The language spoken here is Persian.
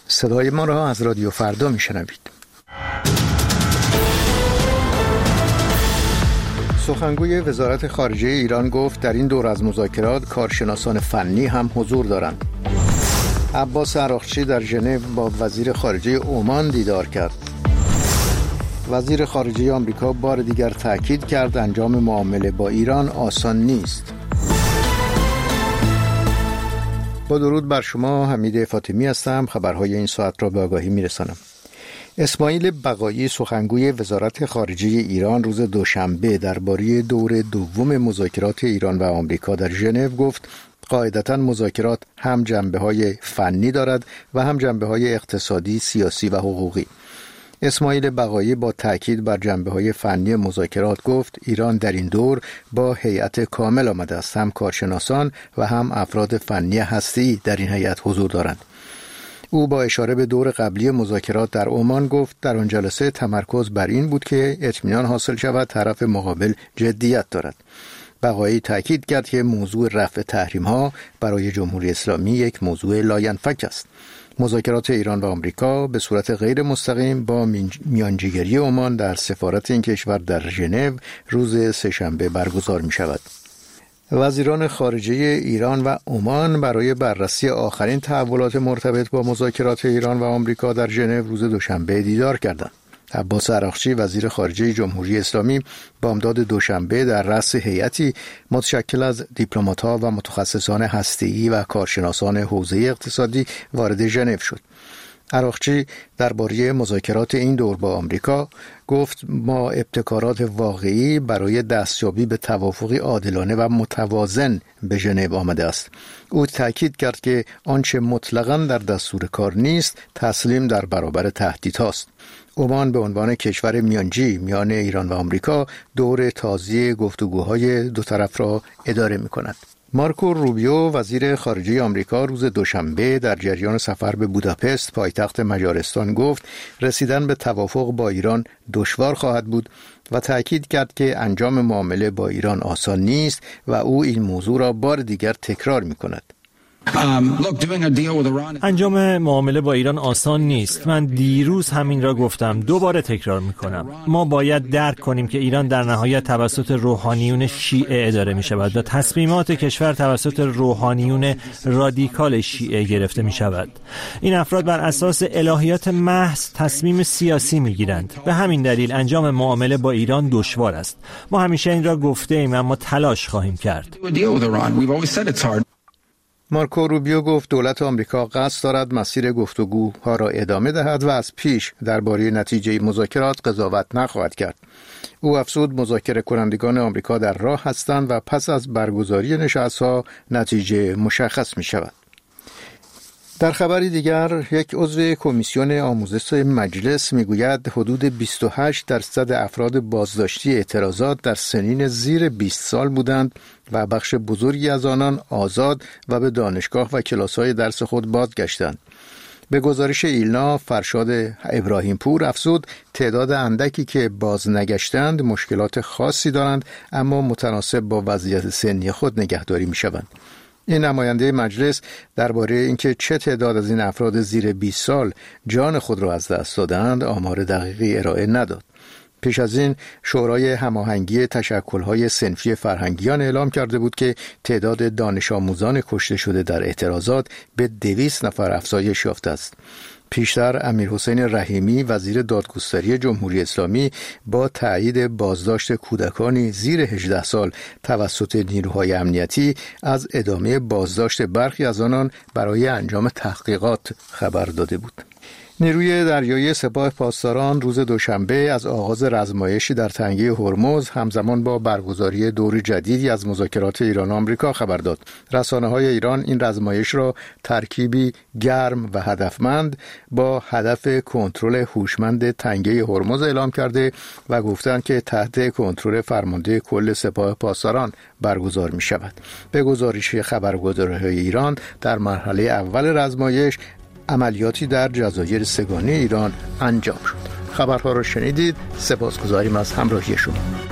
صدای ما را از رادیو فردا میشنوید. سخنگوی وزارت خارجه ایران گفت در این دور از مذاکرات کارشناسان فنی هم حضور دارند. عباس عراقچی در ژنو با وزیر خارجه عمان دیدار کرد. وزیر خارجه آمریکا بار دیگر تاکید کرد انجام معامله با ایران آسان نیست. با درود بر شما، حمید فاطمی هستم. خبرهای این ساعت را به آگاهی میرسانم. اسماعیل بقایی سخنگوی وزارت خارجه ایران روز دوشنبه درباره دور دوم مذاکرات ایران و آمریکا در ژنو گفت قاعدتاً مذاکرات هم جنبه‌های فنی دارد و هم جنبه‌های اقتصادی، سیاسی و حقوقی. اسماعیل بقایی با تاکید بر جنبه‌های فنی مذاکرات گفت ایران در این دور با هیئت کامل آمده است. هم کارشناسان و هم افراد فنی هسته‌ای در این هیئت حضور دارند. او با اشاره به دور قبلی مذاکرات در عمان گفت در آن جلسه تمرکز بر این بود که اطمینان حاصل شود طرف مقابل جدیت دارد. بقایی تاکید کرد که موضوع رفع تحریم‌ها برای جمهوری اسلامی یک موضوع لاینفک است. مذاکرات ایران و آمریکا به صورت غیر مستقیم با میانجیگری عمان در سفارت این کشور در ژنو روز سه‌شنبه برگزار می شود. وزیران خارجه ایران و عمان برای بررسی آخرین تحولات مرتبط با مذاکرات ایران و آمریکا در ژنو روز دوشنبه دیدار کردند. عباس عراقچی وزیر خارجه جمهوری اسلامی بامداد دوشنبه در رأس هیئتی متشکل از دیپلمات‌ها و متخصصان هسته‌ای و کارشناسان حوزه اقتصادی وارد ژنو شد. عراقچی درباره مذاکرات این دور با آمریکا گفت ما ابتکارات واقعی برای دستیابی به توافقی عادلانه و متوازن به ژنو آمده است. او تاکید کرد که آنچه مطلقاً در دستور کار نیست تسلیم در برابر تهدیدهاست. عمان به عنوان کشور میانجی میان ایران و آمریکا دور تازه گفتگوهای دو طرف را اداره می‌کند. مارکو روبیو وزیر خارجه آمریکا روز دوشنبه در جریان سفر به بوداپست پایتخت مجارستان گفت رسیدن به توافق با ایران دشوار خواهد بود و تأکید کرد که انجام معامله با ایران آسان نیست و او این موضوع را بار دیگر تکرار می‌کند. انجام معامله با ایران آسان نیست. من دیروز همین را گفتم، دوباره تکرار میکنم. ما باید درک کنیم که ایران در نهایت توسط روحانیون شیعه اداره می شود و تصمیمات کشور توسط روحانیون رادیکال شیعه گرفته می شود. این افراد بر اساس الهیات محض تصمیم سیاسی می گیرند. به همین دلیل انجام معامله با ایران دشوار است. ما همیشه این را گفته ایم اما تلاش خواهیم کرد. مارکو روبیو گفت دولت آمریکا قصد دارد مسیر گفتگوها را ادامه دهد و از پیش درباره نتیجه مذاکرات قضاوت نخواهد کرد. او افزود مذاکره کنندگان آمریکا در راه هستند و پس از برگزاری نشست‌ها نتیجه مشخص می شود. در خبری دیگر یک عضو کمیسیون آموزش مجلس میگوید حدود 28% افراد بازداشتی اعتراضات در سنین زیر 20 سال بودند و بخش بزرگی از آنان آزاد و به دانشگاه و کلاس‌های درس خود بازگشتند. به گزارش ایلنا فرشاد ابراهیم پور افزود تعداد اندکی که باز نگشتند مشکلات خاصی دارند اما متناسب با وضعیت سنی خود نگهداری می‌شوند. این نماینده مجلس درباره اینکه چه تعداد از این افراد زیر 20 سال جان خود را از دست دادند آمار دقیقی ارائه نداد. پیش از این شورای هماهنگی تشکل‌های صنفی فرهنگیان اعلام کرده بود که تعداد دانش آموزان کشته شده در اعتراضات به 200 نفر افزایش یافته است. پیشتر امیرحسین رحیمی وزیر دادگستری جمهوری اسلامی با تایید بازداشت کودکانی زیر 18 سال توسط نیروهای امنیتی از ادامه بازداشت برخی از آنان برای انجام تحقیقات خبر داده بود. نیروی دریایی سپاه پاسداران روز دوشنبه از آغاز رزمایشی در تنگه هرمز همزمان با برگزاری دور جدیدی از مذاکرات ایران و آمریکا خبر داد. رسانه‌های ایران این رزمایش را ترکیبی گرم و هدفمند با هدف کنترل هوشمند تنگه هرمز اعلام کرده و گفتند که تحت کنترل فرمانده کل سپاه پاسداران برگزار می شود. به گزارش خبرگزاری‌های ایران در مرحله اول رزمایش عملیاتی در جزایر سگانه ایران انجام شد. خبرها را شنیدید. سپاسگزاریم از همراهی شما.